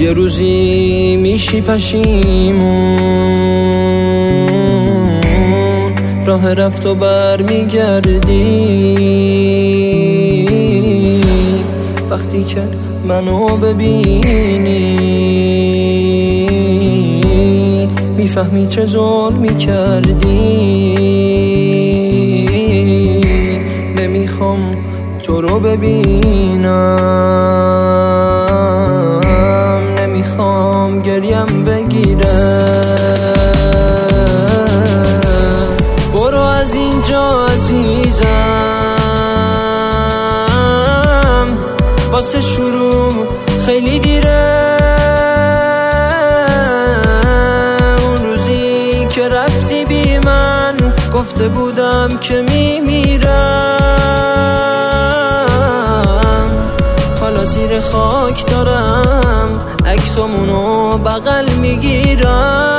یه روزی میشی پشیمون، راه رفت و بر میگردی. وقتی که منو ببینی میفهمی چه ظلمی کردی. نمیخوام تو رو ببینم، نمیخوام گریم بگیره. برو از اینجا عزیزم، واسه شروع خیلی دیره. اون روزی که رفتی بی من گفته بودم که میمیرم. حالا زیر خاک دارم عکسامونو بغل میگیرم.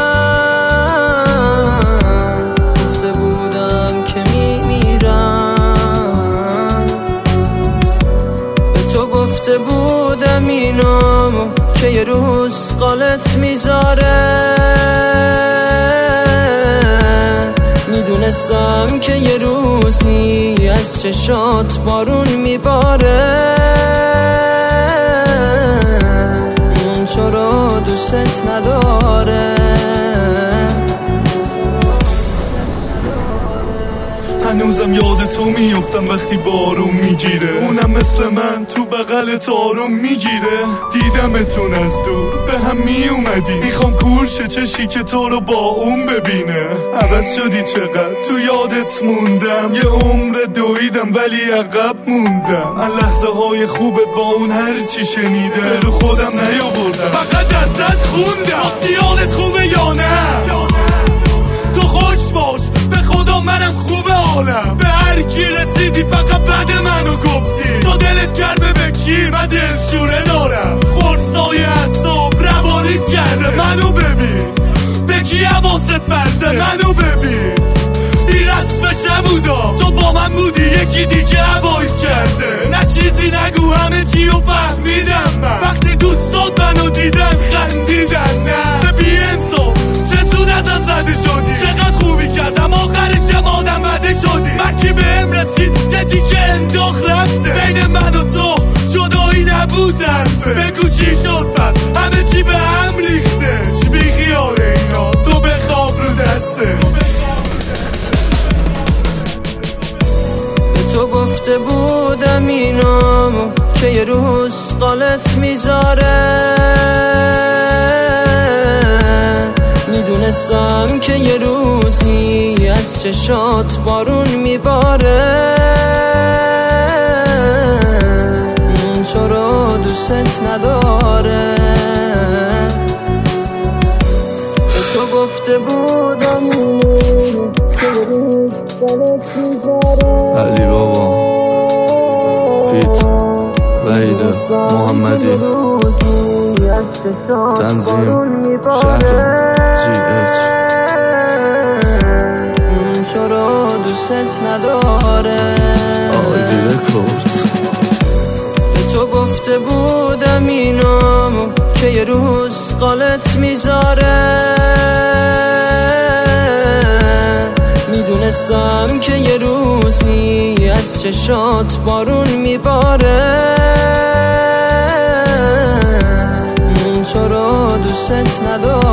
گفته بودم که میمیرم، به تو گفته بودم اینو که یه روز قالت میذاره. میدونستم که یه روزی از چشات بارون میباره. اون چرا دوست نداره؟ هنوزم یاد تو میافتم وقتی بارون میگیره. اونم مثل من تو بغلت آروم میگیره. دیدمتون از دور به هم میومدی، میخوام کورش چشی که تو رو با اون ببینه. عوض شدی چقدر تو یادت موندم، یه عمر دویدم ولی عقب موندم. من لحظه های خوبت با اون هر چی شنیده رو خودم نیاوردم، فقط ازت خوندم. سیانت خوبه یا نه؟ تو خوش باش، به خدا منم خوبه حالم. به هر کی رسیدی فقط بعد منو گفتی. تو دلت کرده به کی؟ من دلشوره دارم. فرصای اعصاب روانی کرده منو ببین. به کی حواست برده منو ببین. این رسمش نبودا، تو با من بودی یکی دیگه هوایت کرده. نه چیزی نگو همه چی رو فهمیدم من. وقتی دوستات منو دیدن خندیدن. نه بی انصاف چطور ازم زده شدی؟ چقدر خوبی کردم آخرشم آدم بده شدی. من کی بهم رسید یه دیگه انداخت رفته. بین من و تو جدایی نبود حرفه. بگو چی شد پس همه چی به هم ریخته. بی خیال اینا تو بخواب رو دسته. به تو گفته بودم اینو که یه روز قالت میذاره. میدونستم که یه روزی از چشات بارون میباره. اون چرا دوست نداره؟ به تو گفته بودم که یه روز قالت میذاره. علی بابا فیت وحید محمدی تنظیم شهر GH. چرا دوست نداره؟ آیدی رکورد. به تو گفته بودم اینو که یه روز قالت میذاره. میدونستم که یه روزی از چشات بارون میباره. چرا دوست نداره؟